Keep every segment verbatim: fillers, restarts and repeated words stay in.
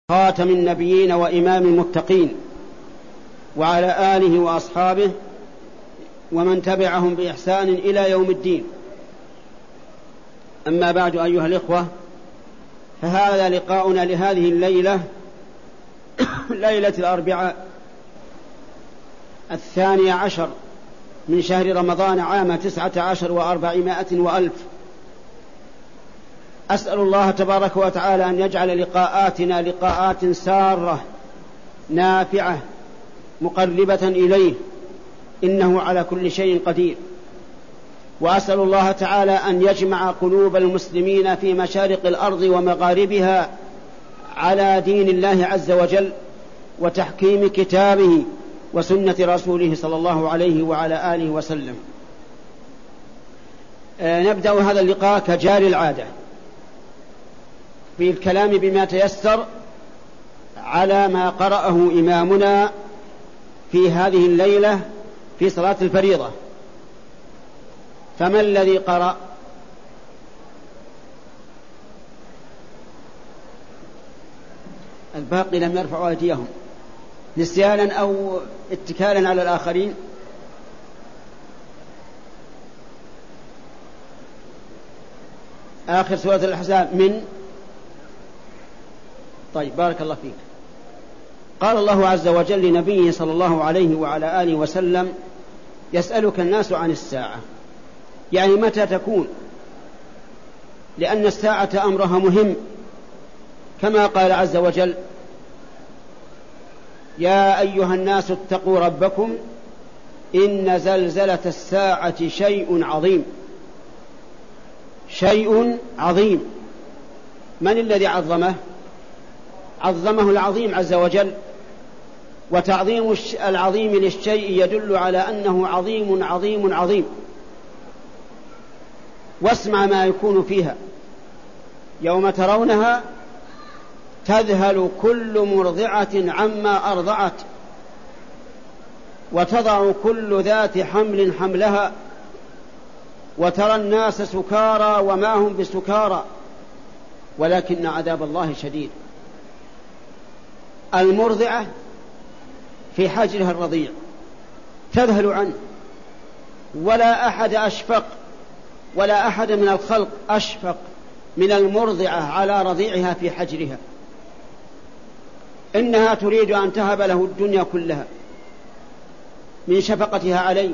خاتم النبيين وإمام المتقين وعلى آله وأصحابه ومن تبعهم بإحسان إلى يوم الدين. أما بعد أيها الإخوة، فهذا لقاؤنا لهذه الليلة ليلة الأربعاء الثانية عشر من شهر رمضان عام تسعة عشر وأربعمائة وألف. أسأل الله تبارك وتعالى أن يجعل لقاءاتنا لقاءات سارة نافعة مقربة إليه، إنه على كل شيء قدير. وأسأل الله تعالى أن يجمع قلوب المسلمين في مشارق الأرض ومغاربها على دين الله عز وجل وتحكيم كتابه وسنة رسوله صلى الله عليه وعلى آله وسلم. آه نبدأ هذا اللقاء كجاري العادة في الكلام بما تيسر على ما قرأه إمامنا في هذه الليلة في صلاة الفريضة. فما الذي قرأ؟ الباقي لم يرفعوا أيديهم نسيانا أو اتكالا على الآخرين. آخر سورة الأحزاب من طيب بارك الله فيك. قال الله عز وجل لنبيه صلى الله عليه وعلى آله وسلم: يسألك الناس عن الساعة، يعني متى تكون، لأن الساعة أمرها مهم، كما قال عز وجل: يا أيها الناس اتقوا ربكم إن زلزلة الساعة شيء عظيم. شيء عظيم، من الذي عظمه؟ عظمه العظيم عز وجل. وتعظيم العظيم للشيء يدل على أنه عظيم عظيم عظيم. واسمع ما يكون فيها: يوم ترونها تذهل كل مرضعة عما أرضعت وتضع كل ذات حمل حملها وترى الناس سكارى وما هم بسكارى ولكن عذاب الله شديد. المرضعة في حجرها الرضيع تذهل عنه، ولا أحد أشفق ولا أحد من الخلق أشفق من المرضعة على رضيعها في حجرها. إنها تريد أن تهب له الدنيا كلها من شفقتها عليه،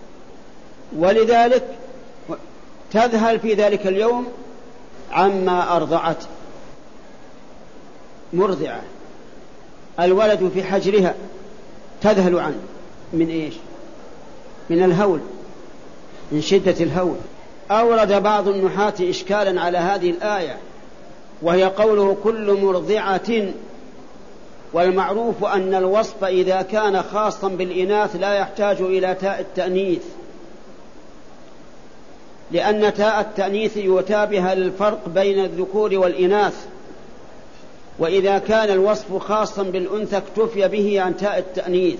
ولذلك تذهل في ذلك اليوم عما أرضعت. مرضعة الولد في حجرها تذهل عنه من إيش؟ من الهول، من شدة الهول. أورد بعض النحاة إشكالا على هذه الآية، وهي قوله كل مرضعة. والمعروف أن الوصف إذا كان خاصا بالإناث لا يحتاج إلى تاء التأنيث، لأن تاء التأنيث يتابه الفرق بين الذكور والإناث، وإذا كان الوصف خاصا بالأنثى اكتفي به عن تاء التأنيث.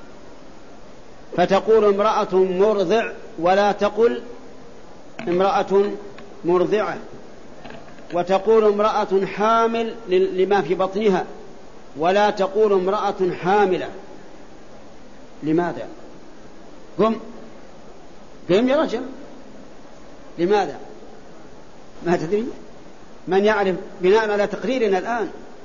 فتقول امرأة مرضع ولا تقل امرأة مرضعة، وتقول امرأة حامل لما في بطنها ولا تقول امرأة حاملة. لماذا؟ قم قم يا رجل، لماذا؟ ما تدري؟ من يعرف؟ بناء على تقريرنا الآن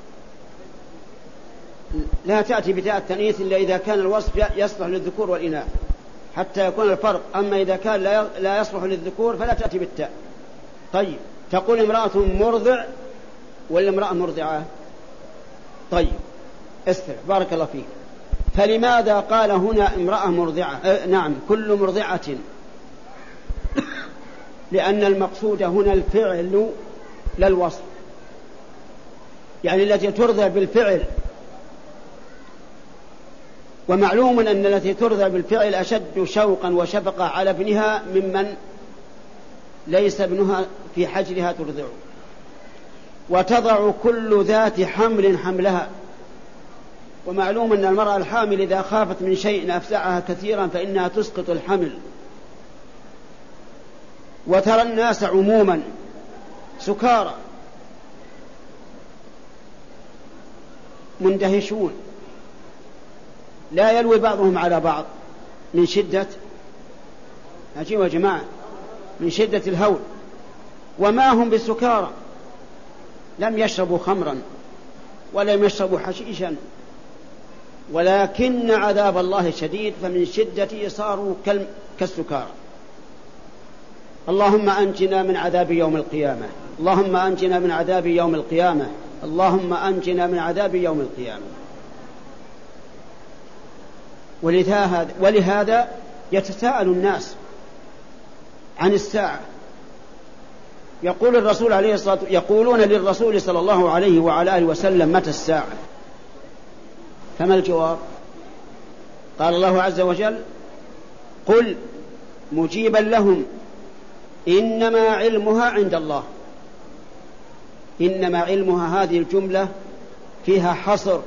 لا تأتي بتاء التأنيث إلا إذا كان الوصف يصلح للذكور والإناث حتى يكون الفرق. أما إذا كان لا يصلح للذكور فلا تأتي بالتاء. طيب، تقول امرأة مرضع ولا امرأة مرضعة؟ طيب استرع بارك الله فيك. فلماذا قال هنا امرأة مرضعة؟ أه نعم كل مرضعة، لأن المقصود هنا الفعل للوصف، يعني التي ترضع بالفعل. ومعلوم أن التي ترضع بالفعل أشد شوقا وشفقة على ابنها ممن ليس ابنها في حجرها ترضع. وتضع كل ذات حمل حملها، ومعلوم أن المرأة الحامل إذا خافت من شيء أفزعها كثيرا فإنها تسقط الحمل. وترى الناس عموما سكارى، مندهشون لا يلوي بعضهم على بعض من شدة عجيب يا جماعة من شدة الهول، وما هم بسكارى، لم يشربوا خمرا ولم يشربوا حشيشا، ولكن عذاب الله شديد، فمن شدته صاروا كالسكارى. اللهم أنجنا من عذاب يوم القيامة، اللهم أنجنا من عذاب يوم القيامة، اللهم أنجنا من عذاب يوم القيامة. ولهذا, ولهذا يتساءل الناس عن الساعة. يقول الرسول عليه الصلاة يقولون للرسول صلى الله عليه وعلى آله وسلم متى الساعة؟ فما الجواب؟ قال الله عز وجل قل مجيبا لهم إنما علمها عند الله. إنما علمها هذه الجملة فيها حصر،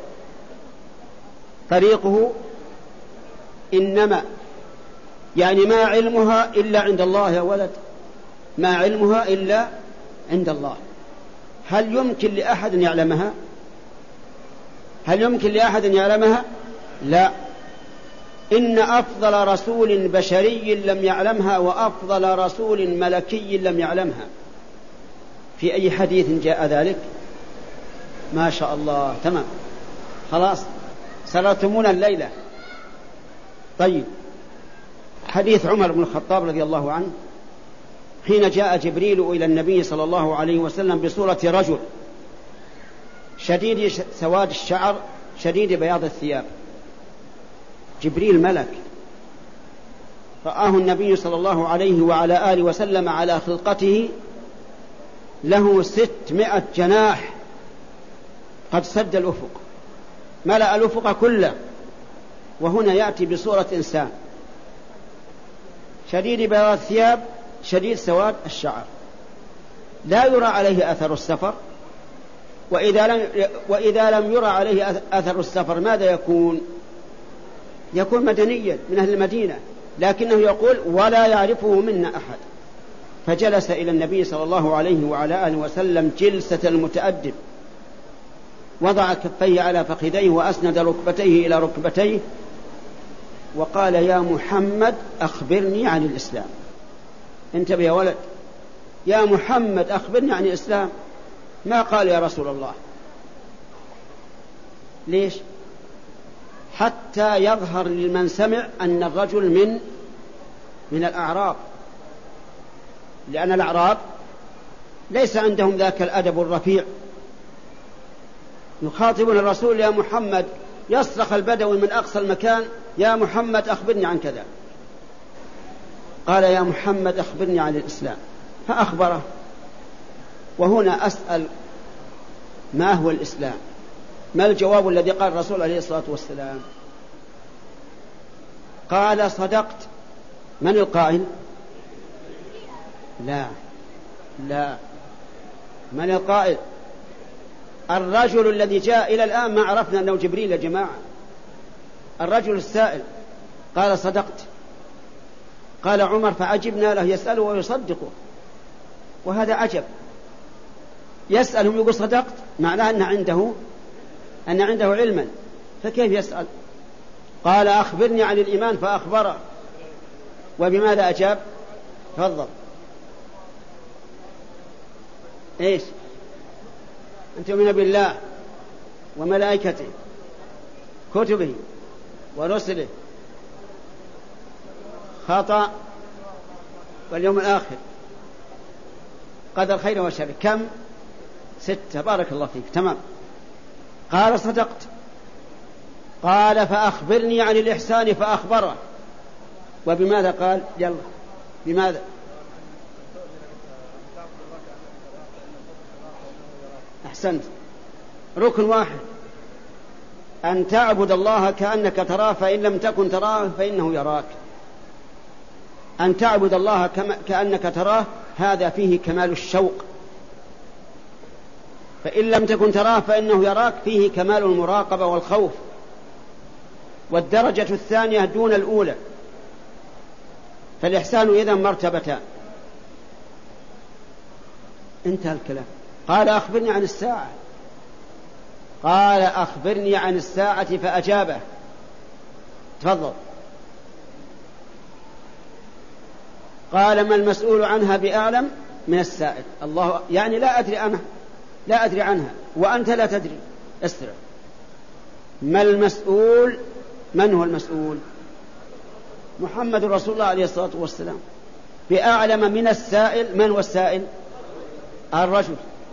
طريقه إنما، يعني ما علمها إلا عند الله يا ولد، ما علمها إلا عند الله. هل يمكن لأحد أن يعلمها؟ هل يمكن لأحد أن يعلمها؟ لا. إن أفضل رسول بشري لم يعلمها وأفضل رسول ملكي لم يعلمها. في أي حديث جاء ذلك؟ ما شاء الله، تمام، خلاص سرتمونا الليلة. طيب، حديث عمر بن الخطاب رضي الله عنه حين جاء جبريل إلى النبي صلى الله عليه وسلم بصورة رجل شديد سواد الشعر شديد بياض الثياب. جبريل ملك، رآه النبي صلى الله عليه وعلى آله وسلم على خلقته له ستمائة جناح قد سد الأفق، ملأ الأفق كله، وهنا يأتي بصورة إنسان شديد بياض الثياب شديد سواد الشعر، لا يرى عليه أثر السفر. وإذا لم, وإذا لم يرى عليه أثر السفر ماذا يكون؟ يكون مدنيا من أهل المدينة، لكنه يقول ولا يعرفه منا أحد. فجلس إلى النبي صلى الله عليه وعلى آله وسلم جلسة المتأدب، وضع كفيه على فخذيه وأسند ركبتيه إلى ركبتيه وقال يا محمد أخبرني عن الإسلام. انتبه يا ولد، يا محمد أخبرني عن الإسلام، ما قال يا رسول الله. ليش؟ حتى يظهر لمن سمع أن الرجل من من الأعراب، لأن الأعراب ليس عندهم ذاك الأدب الرفيع. يخاطبون الرسول يا محمد، يصرخ البدوي من أقصى المكان يا محمد أخبرني عن كذا. قال يا محمد أخبرني عن الإسلام، فأخبره. وهنا أسأل ما هو الإسلام؟ ما الجواب الذي قال الرسول عليه الصلاة والسلام؟ قال صدقت. من القائل؟ لا لا من القائل؟ الرجل الذي جاء إلى الآن ما عرفنا أنه جبريل يا جماعة، الرجل السائل قال صدقت. قال عمر فعجبنا له يسأله ويصدقه، وهذا عجب، يسألهم يقول صدقت، معناه أن عنده أن عنده علما، فكيف يسأل؟ قال أخبرني عن الإيمان فأخبره. وبماذا أجاب؟ تفضل. إيش؟ أن تؤمن بالله وملائكته كتبه ورسله خطأ واليوم الآخر قدر خير وشر. كم؟ ستة. بارك الله فيك، تمام. قال صدقت. قال فأخبرني عن الإحسان فأخبره. وبماذا قال؟ يلا بماذا؟ أحسنت، ركن واحد، أن تعبد الله كأنك تراه فإن لم تكن تراه فإنه يراك. أن تعبد الله كأنك تراه هذا فيه كمال الشوق، فإن لم تكن تراه فإنه يراك فيه كمال المراقبة والخوف. والدرجة الثانية دون الأولى، فالإحسان إذن مرتبتان. انتهى الكلام. قال أخبرني عن الساعة. قال أخبرني عن الساعة فأجابه. تفضل. قال ما المسؤول عنها بأعلم من السائل. الله يعني لا أدري أنا لا أدري عنها وأنت لا تدري. استرع. ما المسؤول؟ من هو المسؤول؟ محمد رسول الله عليه الصلاة والسلام. بأعلم من السائل. من هو السائل؟ الرجل.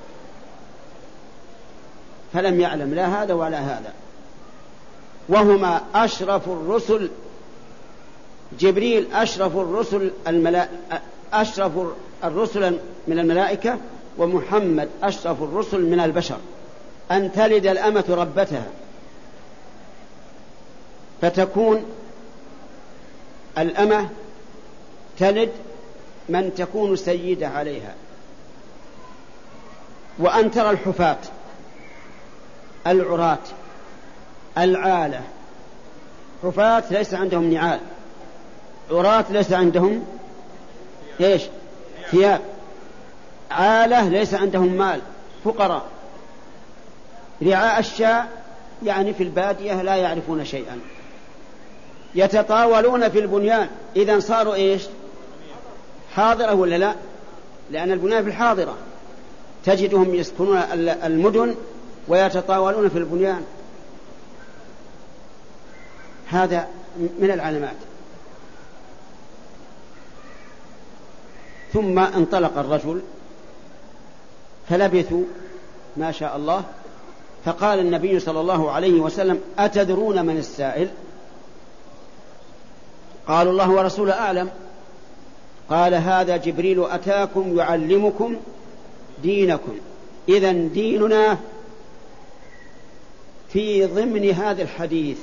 فلم يعلم لا هذا ولا هذا، وهما أشرف الرسل. جبريل أشرف الرسل الملا... أشرف الرسل من الملائكة، ومحمد أشرف الرسل من البشر. أن تلد الأمة ربتها، فتكون الأمة تلد من تكون سيدة عليها. وأن ترى الحفاة العراة العالة، حفاة ليس عندهم نعال، عراة ليس عندهم إيش؟ ثياب، عالة ليس عندهم مال، فقراء، رعاء الشاء يعني في البادية لا يعرفون شيئا، يتطاولون في البنيان. إذن صاروا إيش؟ حاضرة ولا لا؟ لأن البنيان في الحاضرة، تجدهم يسكنون المدن ويتطاولون في البنيان. هذا من العلامات. ثم انطلق الرجل فلبثوا ما شاء الله، فقال النبي صلى الله عليه وسلم أتدرون من السائل؟ قالوا الله ورسوله أعلم. قال هذا جبريل أتاكم يعلمكم دينكم. إذن ديننا في ضمن هذا الحديث.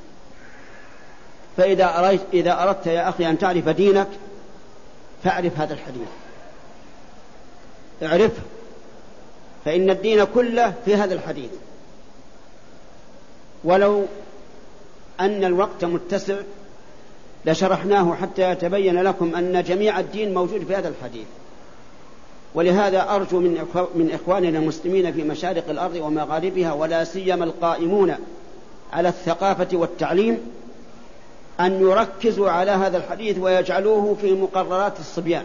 فإذا أردت, إذا أردت يا أخي أن تعرف دينك فاعرف هذا الحديث، اعرفه، فإن الدين كله في هذا الحديث. ولو أن الوقت متسع لشرحناه حتى يتبين لكم أن جميع الدين موجود في هذا الحديث. ولهذا أرجو من إخواننا المسلمين في مشارق الأرض ومغاربها، ولا سيما القائمون على الثقافة والتعليم، أن يركزوا على هذا الحديث ويجعلوه في مقررات الصبيان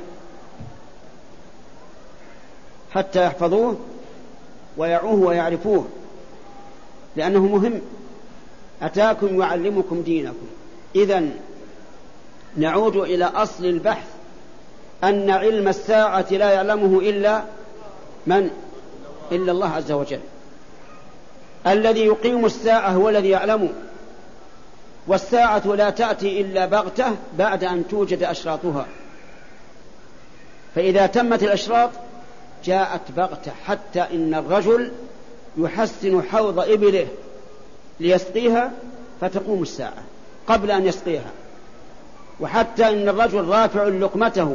حتى يحفظوه ويعوه ويعرفوه، لأنه مهم. أتاكم يعلمكم دينكم. إذن نعود إلى أصل البحث، أن علم الساعة لا يعلمه إلا من؟ إلا الله عز وجل. الذي يقيم الساعة هو الذي يعلمه، والساعة لا تأتي إلا بغتة بعد أن توجد أشراطها. فإذا تمت الأشراط جاءت بغتة، حتى إن الرجل يحسن حوض إبله ليسقيها فتقوم الساعة قبل أن يسقيها، وحتى إن الرجل رافع لقمته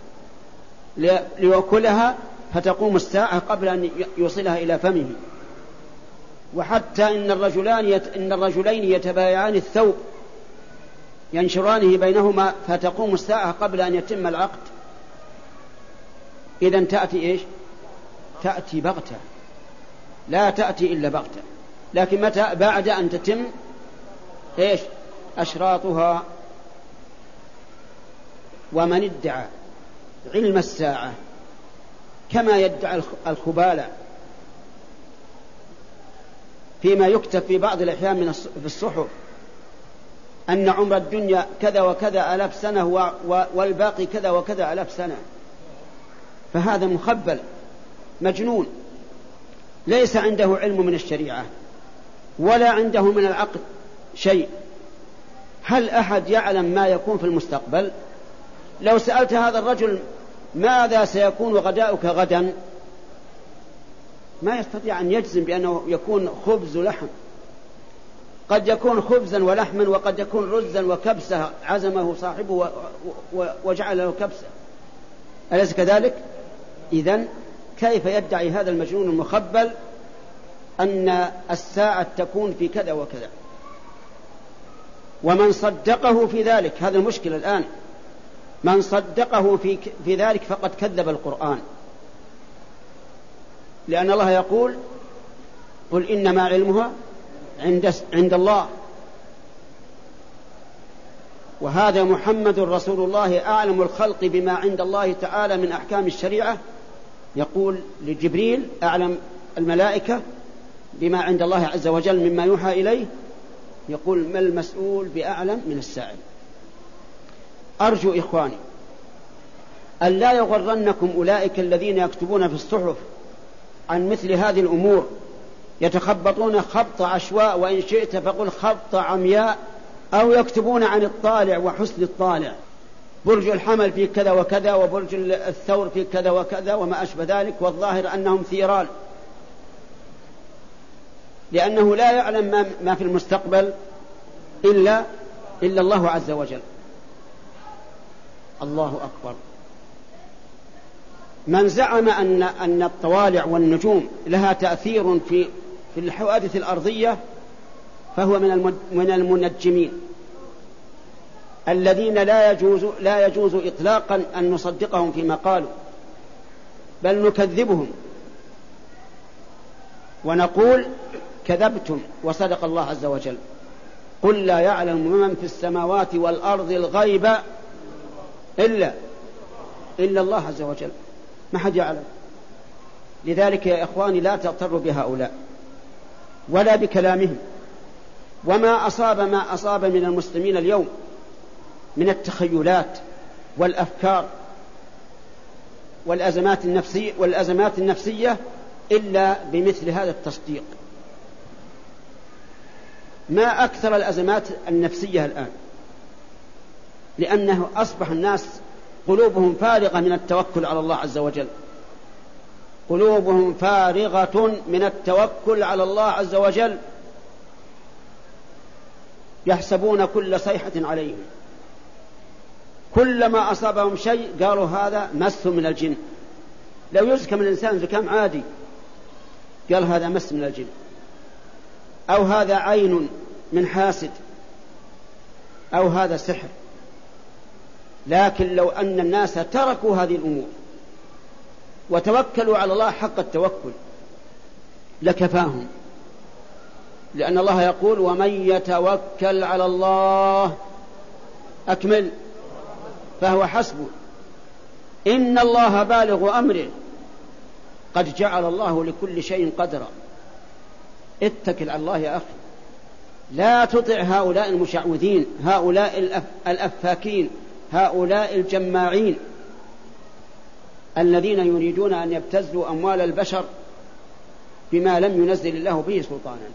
ليأكلها فتقوم الساعة قبل أن يوصلها إلى فمه، وحتى إن الرجلان يت... إن الرجلين يتبايعان الثوب ينشرانه بينهما فتقوم الساعة قبل أن يتم العقد. إذن تأتي إيش؟ تأتي بغتة، لا تأتي إلا بغتة. لكن متى؟ بعد أن تتم إيش؟ أشراطها. ومن ادعى علم الساعة كما يدعى الخبالة فيما يكتب في بعض الأحيان من في الصحف أن عمر الدنيا كذا وكذا ألاف سنة والباقي كذا وكذا ألاف سنة، فهذا مخبل مجنون، ليس عنده علم من الشريعة ولا عنده من العقل شيء. هل أحد يعلم ما يكون في المستقبل؟ لو سألت هذا الرجل ماذا سيكون غداؤك غدا، ما يستطيع أن يجزم بأنه يكون خبز ولحم. قد يكون خبزا ولحما، وقد يكون رزا وكبسة عزمه صاحبه وجعل له كبسة، أليس كذلك؟ إذن كيف يدعي هذا المجنون المخبل أن الساعة تكون في كذا وكذا؟ ومن صدقه في ذلك، هذا المشكل الآن، من صدقه في, في ذلك فقد كذب القرآن، لأن الله يقول قل إنما علمها عند, عند الله. وهذا محمد رسول الله أعلم الخلق بما عند الله تعالى من أحكام الشريعة. يقول لجبريل أعلم الملائكة بما عند الله عز وجل مما يوحى إليه، يقول ما المسؤول بأعلم من السائل. أرجو إخواني أن لا يغرنكم أولئك الذين يكتبون في الصحف عن مثل هذه الأمور، يتخبطون خبط عشواء، وإن شئت فقل خبط عمياء، أو يكتبون عن الطالع وحسن الطالع، برج الحمل في كذا وكذا، وبرج الثور في كذا وكذا، وما أشبه ذلك، والظاهر أنهم ثيران، لأنه لا يعلم ما في المستقبل إلا, إلا الله عز وجل. الله أكبر. من زعم أن, أن الطوالع والنجوم لها تأثير في, في الحوادث الأرضية فهو من المنجمين الذين لا يجوز, لا يجوز إطلاقا أن نصدقهم فيما قالوا، بل نكذبهم ونقول كذبتم وصدق الله عز وجل. قل لا يعلم من في السماوات والأرض الغيب إلا, إلا الله عز وجل، ما حد يعلم. لذلك يا إخواني لا تغتروا بهؤلاء ولا بكلامهم. وما أصاب ما أصاب من المسلمين اليوم من التخيلات والأفكار والأزمات النفسية, والأزمات النفسية إلا بمثل هذا التصديق. ما أكثر الأزمات النفسية الآن، لأنه أصبح الناس قلوبهم فارغة من التوكل على الله عز وجل، قلوبهم فارغة من التوكل على الله عز وجل، يحسبون كل صيحة عليهم، كلما أصابهم شيء قالوا هذا مس من الجن. لو يزكم الإنسان زكام عادي قال هذا مس من الجن، أو هذا عين من حاسد، أو هذا سحر. لكن لو أن الناس تركوا هذه الأمور وتوكلوا على الله حق التوكل لكفاهم، لأن الله يقول ومن يتوكل على الله أكمل فهو حسبه إن الله بالغ أمره قد جعل الله لكل شيء قدرا. اتكل على الله يا أخي، لا تطع هؤلاء المشعوذين، هؤلاء الأفاكين، هؤلاء الجماعين الذين يريدون أن يبتزوا أموال البشر بما لم ينزل الله به سلطانا.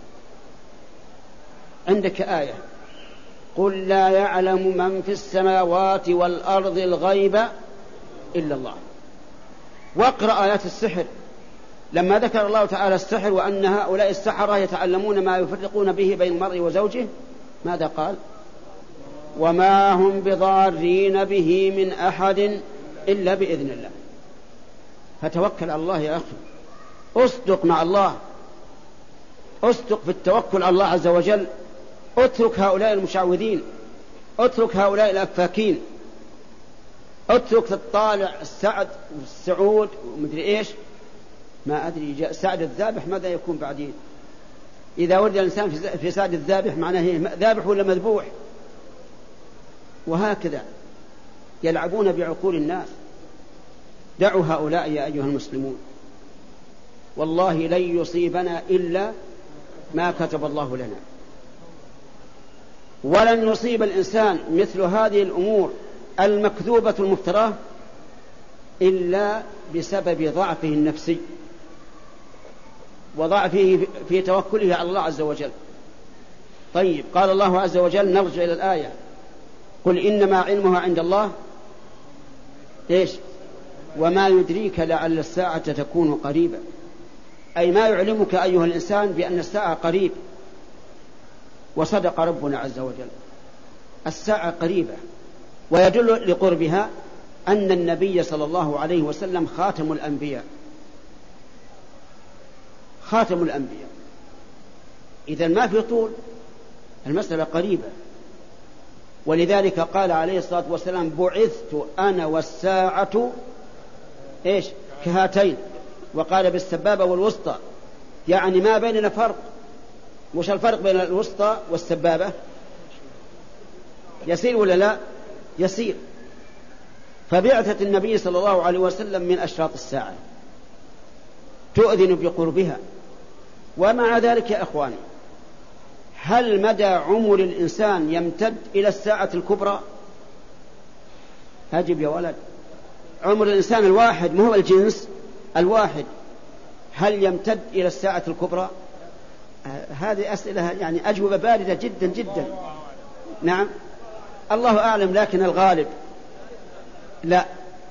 عندك آية قل لا يعلم من في السماوات والأرض الغيب إلا الله. واقرأ آيات السحر لما ذكر الله تعالى السحر وأن هؤلاء السحرة يتعلمون ما يفرقون به بين المرء وزوجه، ماذا قال؟ وما هم بضارين به من أحد إلا بإذن الله. فتوكل على الله يا أخي، أصدق مع الله، أصدق في التوكل على الله عز وجل. اترك هؤلاء المشعوذين، اترك هؤلاء الأفاكين، اترك الطالع السعد والسعود ومدري إيش، ما أدري جاء سعد الذابح ماذا يكون بعدين؟ إذا ولد الإنسان في سعد الذابح معناه هي ذابح ولا مذبوح؟ وهكذا يلعبون بعقول الناس. دعوا هؤلاء يا أيها المسلمون، والله لن يصيبنا إلا ما كتب الله لنا، ولن يصيب الإنسان مثل هذه الأمور المكذوبة المفتراه إلا بسبب ضعفه النفسي وضعفه في توكله على الله عز وجل. طيب، قال الله عز وجل، نرجع إلى الآية، قل إنما علمها عند الله إيش؟ وما يدريك لعل الساعة تكون قريبة، أي ما يعلمك أيها الإنسان بأن الساعة قريب. وصدق ربنا عز وجل، الساعة قريبة. ويدل لقربها أن النبي صلى الله عليه وسلم خاتم الأنبياء، خاتم الأنبياء، إذن ما في طول، المسألة قريبة. ولذلك قال عليه الصلاة والسلام بعثت أنا والساعة إيش؟ كهاتين. وقال بالسبابة والوسطى، يعني ما بيننا فرق. مش الفرق بين الوسطى والسبابة؟ يسير ولا لا؟ يسير. فبعثة النبي صلى الله عليه وسلم من أشراط الساعة تؤذن بقربها. ومع ذلك يا أخواني، هل مدى عمر الإنسان يمتد إلى الساعة الكبرى؟ هاجب يا ولد. عمر الإنسان الواحد، مو الجنس الواحد، هل يمتد إلى الساعة الكبرى؟ هذه أسئلة يعني أجوبة باردة جدا جدا. نعم الله أعلم، لكن الغالب لا.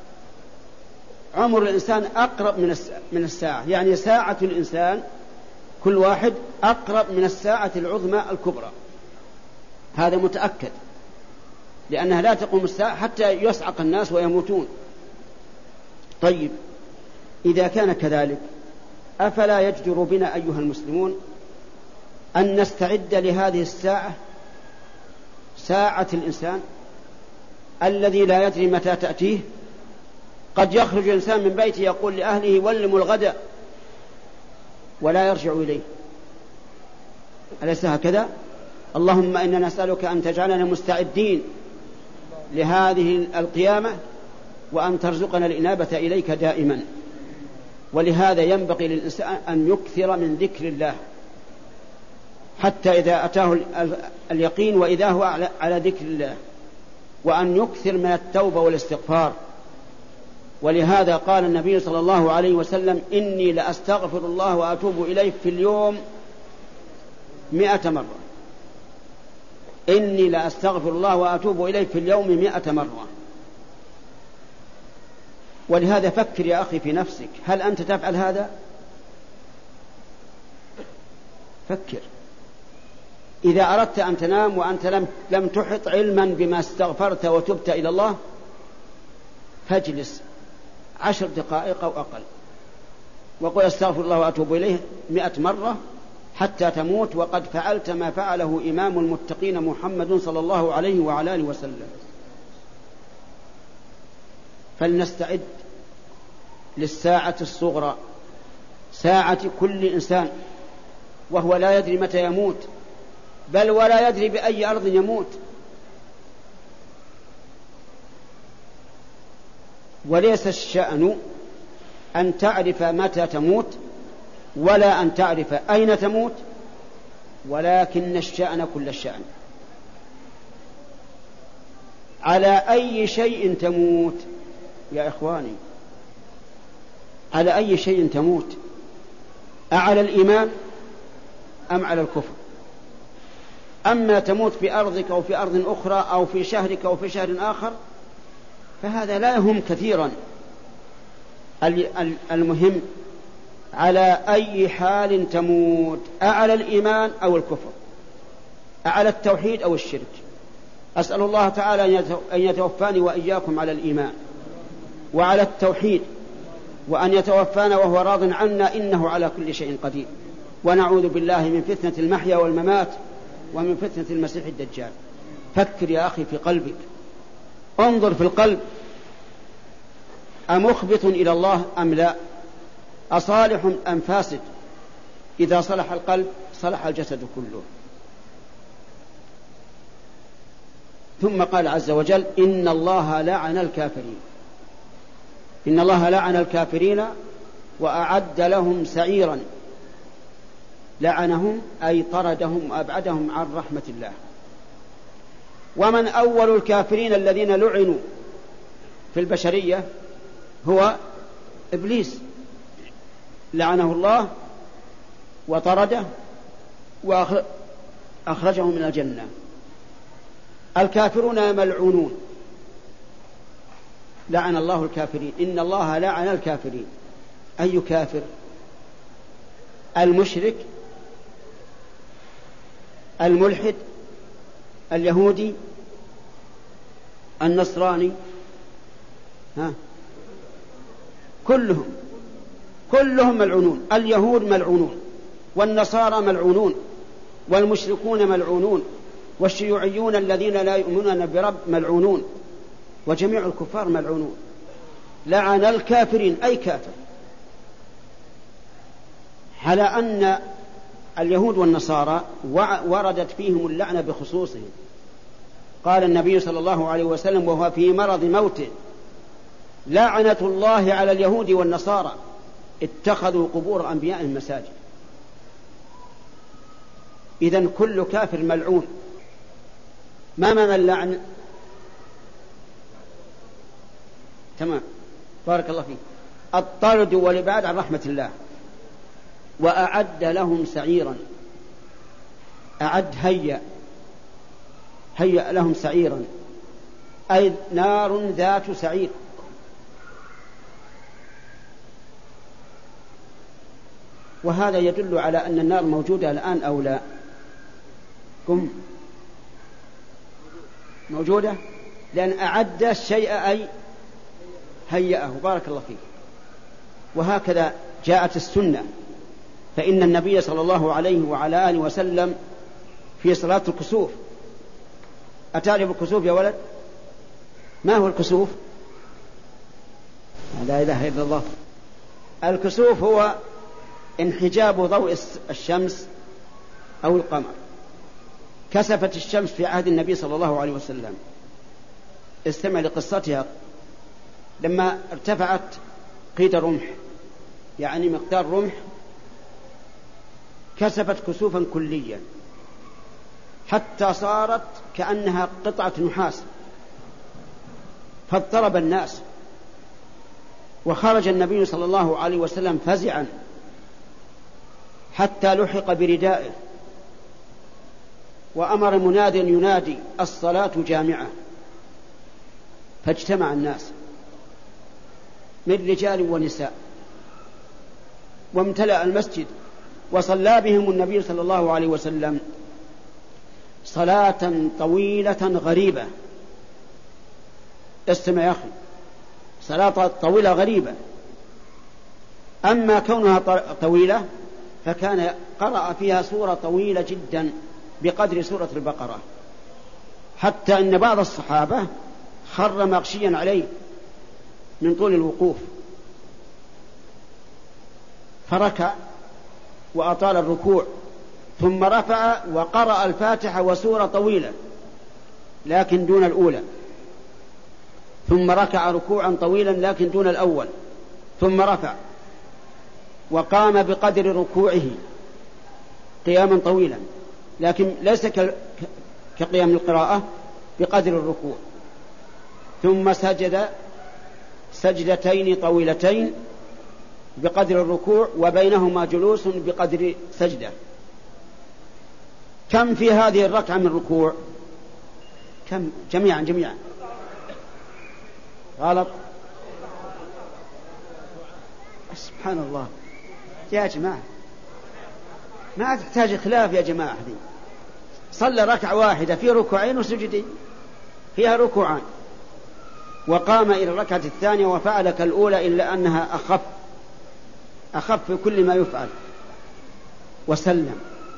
عمر الإنسان أقرب من الساعة، يعني ساعة الإنسان كل واحد أقرب من الساعة العظمى الكبرى، هذا متأكد، لأنها لا تقوم الساعة حتى يصعق الناس ويموتون. طيب إذا كان كذلك، أفلا يجدر بنا أيها المسلمون أن نستعد لهذه الساعة، ساعة الإنسان الذي لا يدري متى تأتيه؟ قد يخرج الإنسان من بيته يقول لأهله ولموا الغداء ولا يرجع إليه. أليس هكذا؟ اللهم إنا نسألك أن تجعلنا مستعدين لهذه القيامة، وأن ترزقنا الإنابة إليك دائما. ولهذا ينبغي للإنسان أن يكثر من ذكر الله حتى إذا أتاه اليقين وإذا هو على ذكر الله، وأن يكثر من التوبة والاستغفار. ولهذا قال النبي صلى الله عليه وسلم: إني لأستغفر الله وأتوب إليه في اليوم مئة مرة. إني لأستغفر الله وأتوب إليه في اليوم مئة مرة. ولهذا فكر يا أخي في نفسك، هل أنت تفعل هذا؟ فكر. إذا أردت أن تنام وأنت لم, لم تحط علما بما استغفرت وتبت إلى الله، فاجلس عشر دقائق أو أقل وقل أستغفر الله وأتوب إليه مئة مرة حتى تموت وقد فعلت ما فعله إمام المتقين محمد صلى الله عليه وعلى آله وسلم. فلنستعد للساعة الصغرى، ساعة كل إنسان، وهو لا يدري متى يموت، بل ولا يدري بأي أرض يموت. وليس الشأن أن تعرف متى تموت ولا أن تعرف أين تموت، ولكن الشأن كل الشأن على أي شيء تموت يا إخواني، على أي شيء تموت؟ أعلى الإيمان أم على الكفر؟ أما تموت في أرضك أو في أرض أخرى أو في شهرك أو في شهر آخر فهذا لا يهم كثيرا. المهم على أي حال تموت، أعلى الإيمان أو الكفر، أعلى التوحيد أو الشرك. أسأل الله تعالى أن يتوفاني وإياكم على الإيمان وعلى التوحيد، وأن يتوفانا وهو راض عنا، إنه على كل شيء قدير. ونعوذ بالله من فتنة المحيا والممات ومن فتنة المسيح الدجال. فكر يا أخي في قلبك، انظر في القلب، أمخبت إلى الله أم لا؟ أصالح أم فاسد؟ إذا صلح القلب صلح الجسد كله. ثم قال عز وجل: إن الله لعن الكافرين. إن الله لعن الكافرين وأعد لهم سعيرا. لعنهم أي طردهم وأبعدهم عن رحمة الله. ومن أول الكافرين الذين لعنوا في البشرية هو إبليس، لعنه الله وطرده وأخرجه من الجنة. الكافرون ملعونون، لعن الله الكافرين. إن الله لعن الكافرين. أي كافر؟ المشرك، الملحد، اليهودي، النصراني، ها كلهم كلهم ملعونون. اليهود ملعونون، والنصارى ملعونون، والمشركون ملعونون، والشيوعيون الذين لا يؤمنون برب ملعونون، وجميع الكفار ملعونون. لعن الكافرين أي كافر. على أن اليهود والنصارى وردت فيهم اللعنة بخصوصهم. قال النبي صلى الله عليه وسلم وهو في مرض موته: لعنة الله على اليهود والنصارى اتخذوا قبور أنبيائهم مساجد. إذن كل كافر ملعون. ما معنى اللعن؟ تمام، بارك الله فيك. الطرد والإبعاد عن رحمة الله. وأعد لهم سعيرا، أعد هيأ هيأ لهم سعيرا، أي نار ذات سعير. وهذا يدل على أن النار موجودة الآن أو لا؟ قم موجودة، لأن أعد الشيء أي هيأه. بارك الله فيك. وهكذا جاءت السنة، فإن النبي صلى الله عليه وعلى آله وسلم في صلاة الكسوف، أتعرف الكسوف يا ولد؟ ما هو الكسوف؟ لا إله إلا الله. الكسوف هو انحجاب ضوء الشمس أو القمر. كسفت الشمس في عهد النبي صلى الله عليه وسلم. استمع لقصتها. لما ارتفعت قيد رمح، يعني مقدار رمح، كسفت كسوفا كليا حتى صارت كأنها قطعة نحاس، فاضطرب الناس. وخرج النبي صلى الله عليه وسلم فزعا حتى لحق بردائه، وأمر مناد ينادي: الصلاة جامعة. فاجتمع الناس من رجال ونساء وامتلأ المسجد، وصلى بهم النبي صلى الله عليه وسلم صلاة طويلة غريبة. استمع يا أخي، صلاة طويلة غريبة. أما كونها طويلة فكان قرأ فيها سورة طويلة جدا بقدر سورة البقرة، حتى أن بعض الصحابة خر مغشيا عليه من طول الوقوف، فركع وأطال الركوع، ثم رفع وقرأ الفاتحة وسورة طويلة لكن دون الأولى، ثم ركع ركوعا طويلا لكن دون الأول، ثم رفع وقام بقدر ركوعه قياما طويلا لكن ليس كقيام القراءة، بقدر الركوع، ثم سجد سجدتين طويلتين بقدر الركوع، وبينهما جلوس بقدر سجدة. كم في هذه الركعة من ركوع؟ كم؟ جميعا جميعا غلط. سبحان الله يا جماعة، ما تحتاج خلاف يا جماعة. دي صلى ركعة واحدة في ركوعين وسجدين، فيها ركوعان، وقام إلى الركعة الثانية وفعل كالأولى إلا أنها أخف أخف في كل ما يفعل، وسلم،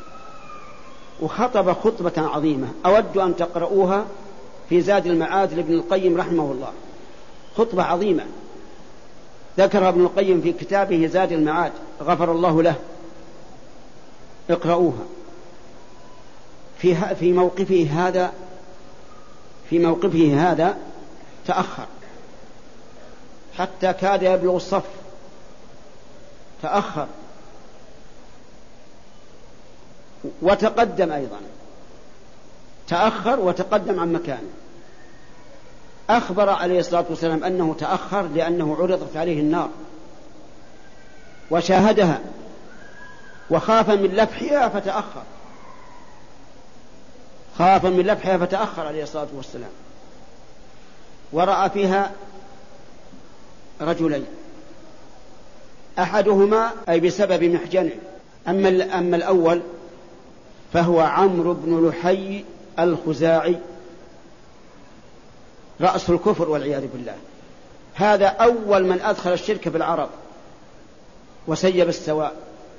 وخطب خطبة عظيمة أود أن تقرؤوها في زاد المعاد لابن القيم رحمه الله. خطبة عظيمة ذكرها ابن القيم في كتابه زاد المعاد غفر الله له، اقرؤوها. في في موقفه هذا في موقفه هذا تأخر حتى كاد يبلغ الصف، تأخر وتقدم أيضا، تأخر وتقدم عن مكانه. أخبر عليه الصلاة والسلام أنه تأخر لأنه عرضت عليه النار وشاهدها وخاف من لفحها فتأخر خاف من لفحها فتأخر عليه الصلاة والسلام. ورأى فيها رجلين، أحدهما أي بسبب محجنه، أما, أما الأول فهو عمرو بن لحي الخزاعي رأس الكفر والعياذ بالله. هذا أول من أدخل الشرك في العرب وسيب السواء،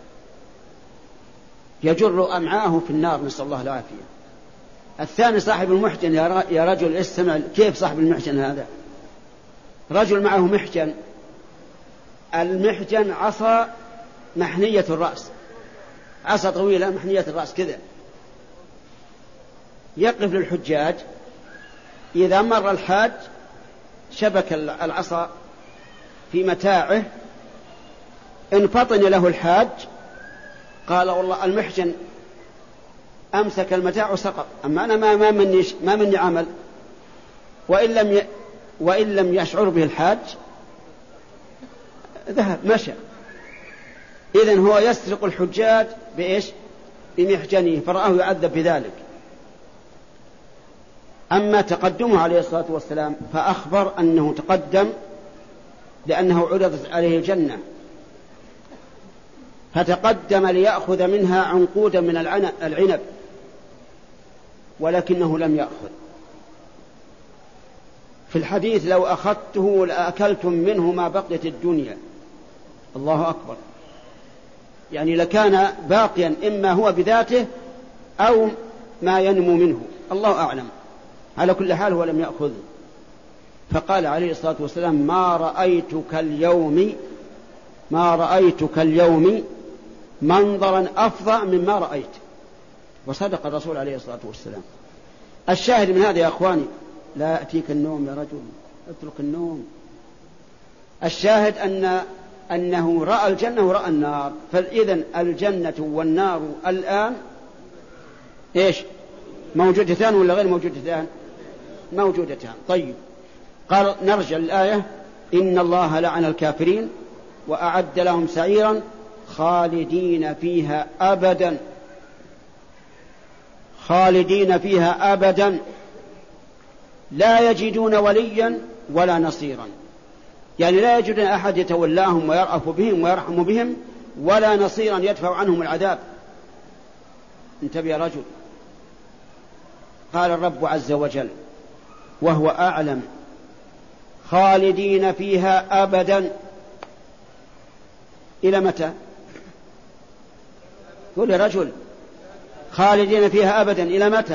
يجر أمعاه في النار، نسأل الله العافية. الثاني صاحب المحجن، يا رجل استمع، كيف صاحب المحجن هذا؟ رجل معه محجن، المحجن عصا محنية الرأس، عصا طويلة محنية الرأس كذا، يقف للحجاج. إذا مر الحاج شبك العصا في متاعه، إن فطن له الحاج قال والله المحجن أمسك المتاع وسقط، أما أنا ما, ما, مني, ما مني عمل. وإن لم, ي... وإن لم يشعر به الحاج ذهب مشى. إذن هو يسرق الحجاج بإيش؟ بمحجنه، فرآه يعذب بذلك. أما تقدمه عليه الصلاة والسلام فأخبر أنه تقدم لأنه عرضت عليه الجنة، فتقدم ليأخذ منها عنقودا من العنب، ولكنه لم يأخذ. في الحديث لو أخذته لأكلتم منه ما بقيت الدنيا. الله أكبر، يعني لكان باقيا إما هو بذاته أو ما ينمو منه، الله أعلم. على كل حال هو لم يأخذ. فقال عليه الصلاة والسلام ما رأيتك اليوم ما رأيتك اليوم منظرا أفظع مما رأيت. وصدق الرسول عليه الصلاة والسلام. الشاهد من هذا يا أخواني، لا يأتيك النوم يا رجل، اترك النوم. الشاهد أن أنه رأى الجنة ورأى النار. فإذن الجنة والنار الآن إيش؟ موجودتان ولا غير موجودتان؟ موجودتان. طيب، قال نرجع للآية: إن الله لعن الكافرين وأعد لهم سعيرا خالدين فيها أبدا خالدين فيها أبدا لا يجدون وليا ولا نصيرا. يعني لا يجدون أحد يتولاهم ويرأف بهم ويرحم بهم، ولا نصيرا يدفع عنهم العذاب. انتبه يا رجل. قال الرب عز وجل وهو أعلم: خالدين فيها أبدا. إلى متى؟ قل يا رجل، خالدين فيها أبدا إلى متى؟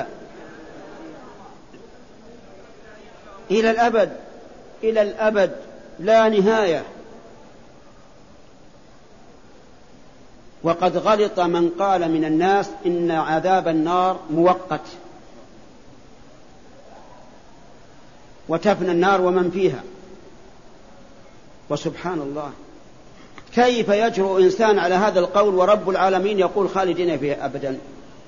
إلى الأبد، إلى الأبد لا نهاية. وقد غلط من قال من الناس إن عذاب النار مؤقت وتفنى النار ومن فيها. وسبحان الله، كيف يجرؤ إنسان على هذا القول ورب العالمين يقول خالدين فيها أبدا؟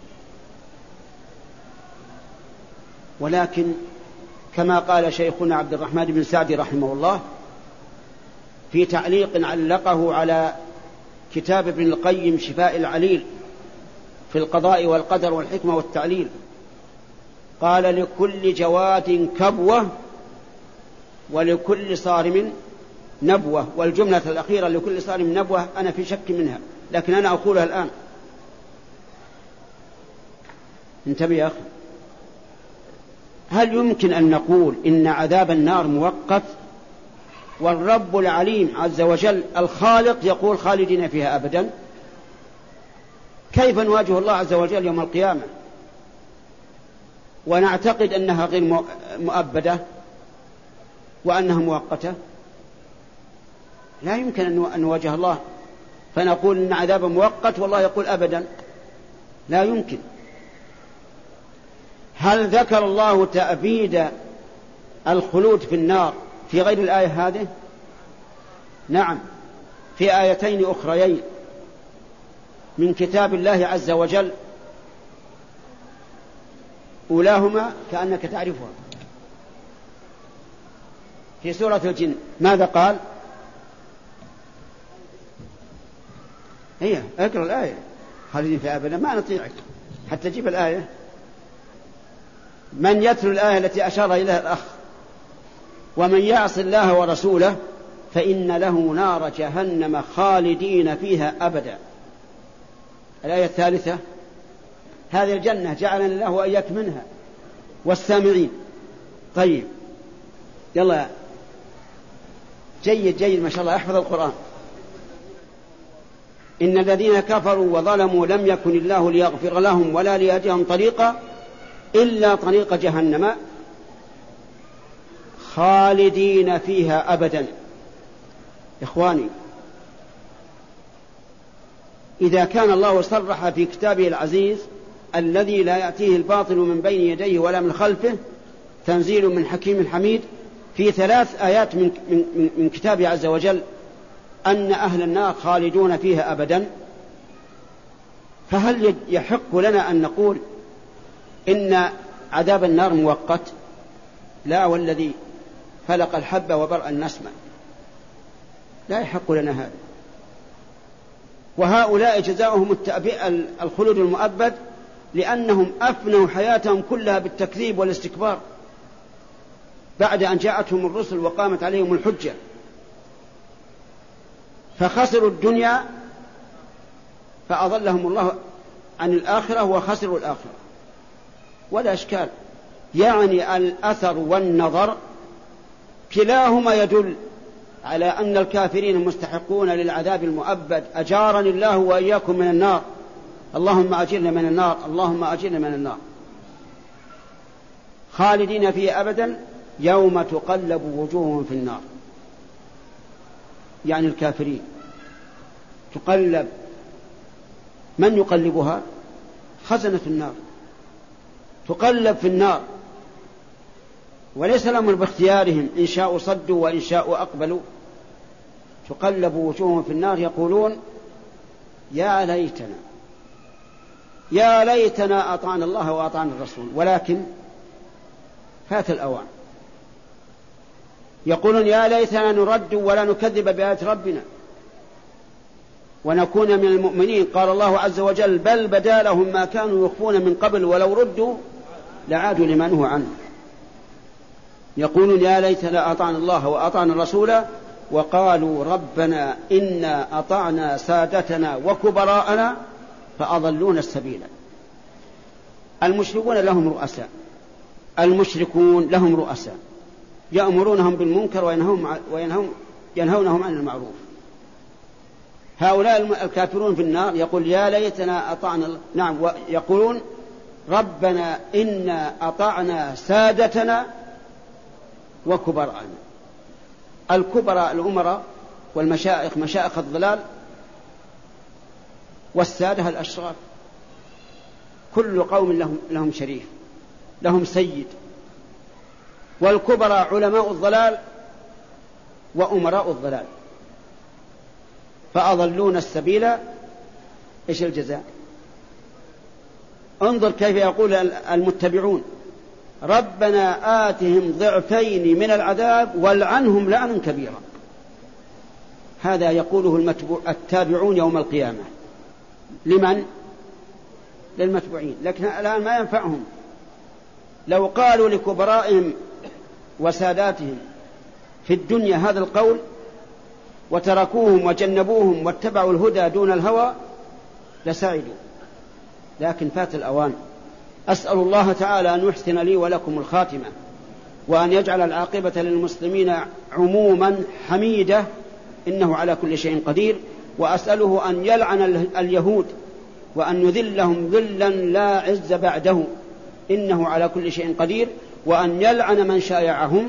ولكن كما قال شيخنا عبد الرحمن بن سعدي رحمه الله في تعليق علقه على كتاب ابن القيم شفاء العليل في القضاء والقدر والحكمة والتعليل، قال: لكل جواد كبوة ولكل صارم نبوة. والجملة الأخيرة لكل صارم نبوة أنا في شك منها، لكن أنا أقولها الآن. انتبه يا أخي، هل يمكن أن نقول إن عذاب النار مؤقت والرب العليم عز وجل الخالق يقول خالدين فيها أبدا؟ كيف نواجه الله عز وجل يوم القيامة ونعتقد أنها غير مؤبدة وأنها مؤقتة؟ لا يمكن أن نواجه الله فنقول إن عذاب مؤقت والله يقول أبدا، لا يمكن. هل ذكر الله تأبيد الخلود في النار في غير الآية هذه؟ نعم، في آيتين أخريين من كتاب الله عز وجل، أولاهما كأنك تعرفها في سورة الجن. ماذا قال؟ هي اقرأ الآية: خالدين فيها أبدا. ما نطيعك حتى تجيب الآية. من يتلو الآية التي أشار إليها الأخ: ومن يعص الله ورسوله فإن له نار جهنم خالدين فيها أبدا. الآية الثالثة: هذه الجنة جعلنا الله وإياك منها والسامعين. طيب يلا، جيد جيد ما شاء الله، احفظ القرآن. إن الذين كفروا وظلموا لم يكن الله ليغفر لهم ولا ليهديهم طريقا إلا طريق جهنم خالدين فيها أبدا. إخواني، إذا كان الله صرح في كتابه العزيز الذي لا يأتيه الباطل من بين يديه ولا من خلفه تنزيل من حكيم حميد في ثلاث آيات من, من, من كتابه عز وجل أن أهل النار خالدون فيها أبدا، فهل يحق لنا أن نقول إن عذاب النار مؤقت؟ لا، والذي فلق الحب وبرأ النسمة، لا يحق لنا هذا. وهؤلاء جزاؤهم الخلود المؤبد لأنهم أفنوا حياتهم كلها بالتكذيب والاستكبار بعد أن جاءتهم الرسل وقامت عليهم الحجة، فخسروا الدنيا فأضلهم الله عن الآخرة وخسروا الآخرة. ولا إشكال، يعني الأثر والنظر كلاهما يدل على أن الكافرين مستحقون للعذاب المؤبد. أجارني الله وإياكم من النار، اللهم أجرنا من النار، اللهم أجرنا من النار. خالدين فيه أبدا يوم تقلب وجوههم في النار، يعني الكافرين تقلب. من يقلبها؟ خزنة النار، تقلب في النار، وليس الأمر باختيارهم، إن شاءوا صدوا وإن شاءوا أقبلوا. تقلب وجوههم في النار يقولون يا ليتنا يا ليتنا أطعنا الله وأطعنا الرسول، ولكن فات الأوان. يقولون يا ليتنا نرد ولا نكذب بآيات ربنا ونكون من المؤمنين. قال الله عز وجل بل بدا لهم ما كانوا يخفون من قبل ولو ردوا لعادوا لما نهوا عنه. يقولون يا ليتنا أطعنا الله وأطعنا الرسول وقالوا ربنا إنا أطعنا سادتنا وكبراءنا فأضلونا السبيل. المشركون لهم رؤساء، المشركون لهم رؤساء يأمرونهم بالمنكر وينهون وينهون ينهونهم عن المعروف. هؤلاء الكافرون في النار يقول يا ليتنا أطعنا، نعم، ويقولون ربنا إنا أطعنا سادتنا وكبراءنا. الكبراء الأمراء والمشائخ مشائخ الضلال، والسادة الأشراف. كل قوم لهم, لهم شريف، لهم سيد. والكبراء علماء الضلال وأمراء الضلال. فأضلون السبيل. إيش الجزاء؟ انظر كيف يقول المتبعون ربنا آتهم ضعفين من العذاب والعنهم لعنا كبيرا. هذا يقوله التابعون يوم القيامة. لمن؟ للمتبوعين. لكن الآن ما ينفعهم. لو قالوا لكبرائهم وساداتهم في الدنيا هذا القول وتركوهم وجنبوهم واتبعوا الهدى دون الهوى لسعدوا، لكن فات الأوان. أسأل الله تعالى أن يحسن لي ولكم الخاتمة، وأن يجعل العاقبة للمسلمين عموما حميدة، إنه على كل شيء قدير. وأسأله أن يلعن اليهود وأن يذلهم ذلا لا عز بعده، إنه على كل شيء قدير. وأن يلعن من شايعهم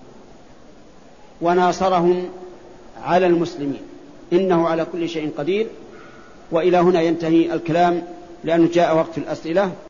وناصرهم على المسلمين، إنه على كل شيء قدير. وإلى هنا ينتهي الكلام لأنه جاء وقت الأسئلة.